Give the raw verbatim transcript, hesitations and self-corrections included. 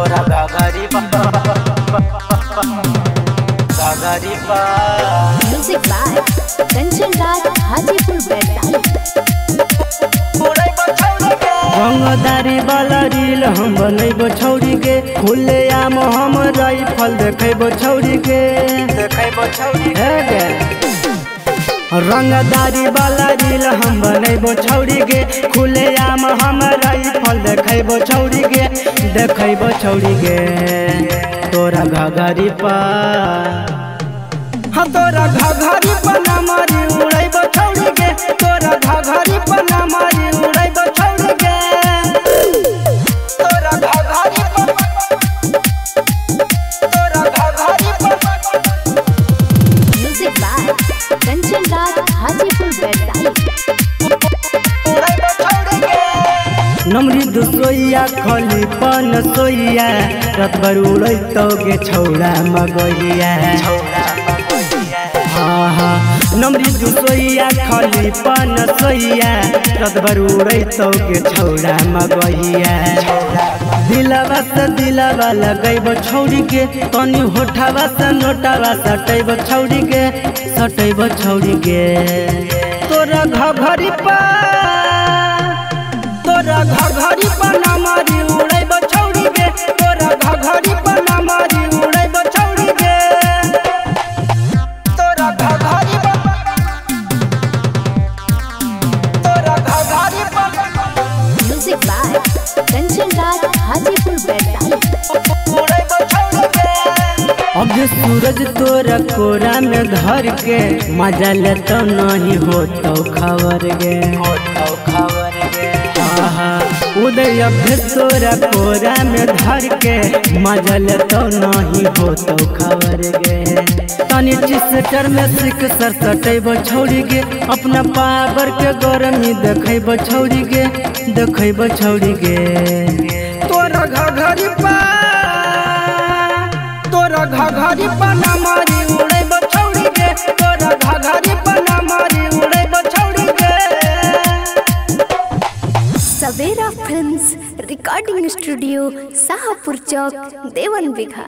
तोरा घाघरी घाघरी पा म्यूजिक बाय कंचन राज हाजीपुर वैशाली। रंगदारी वाला रील हम बनैबो छौरी के खुले आम हम राइफल देखैबो छौरी के देखैबो छौरी हे गे रंगदारी वाला रील हम बनैबो छौरी के खुले आम हम राइफल देखैबो छौरी के देखैबो छौरी के तोरा घाघरी पा हाँ तोरा घाघरी पा ना मारी उड़ैबो छौरी के तोरा घाघरी पा ना मारी उड़ैबो छौरी के तोरा घाघरी पा तोरा घाघरी पा म्यूजिक बाय कंचन राज हाजीपुर वैशाली। उड़ैबो छौरी के नमरी दुसोइया खली पन सोइया रात भर उड़ैतोगे छौड़ा मगैया छौड़ा मगैया हाँ हाँ नमरी दुसोइया खली पन सोइया रात भर उड़ैतोगे छौड़ा मगैया दिलवा से दिलवा लगैबो छौरी के तनी होठावा से नोटावा सटैबो छौरी के सटैबो छौरी के तोरा घाघरी पा तोरा घाघरी पा ना मारी उड़ैबो छौरी के तोरा घाघरी पा ना मारी उड़ैबो छौरी के तोरा घाघरी पा तोरा घाघरी पा म्यूजिक बाय कंचन राज हाजीपुर वैशाली। उड़ैबो छौरी के अब जे सूरज तोरा कोरा में धर के मजा ले तो नहीं हो तो खबर गे होतो खबर गे आहा उदय अब तोरा कोरा में धर के मजा ले तो नहीं हो तो खबर गे तनी चिस्टर में सिक सर सटैबो छौरी के अपना पावर के गरमी देखैबो छौरी के देखैबो छौरी के तोरा घाघरी पा तोरा घाघरी पा ना मारी उड़ैबो छौरी के तोरा घाघरी पा ना मारी उड़ैबो छौरी के Savera films recording studio Shahpur चौक देवन बिघा।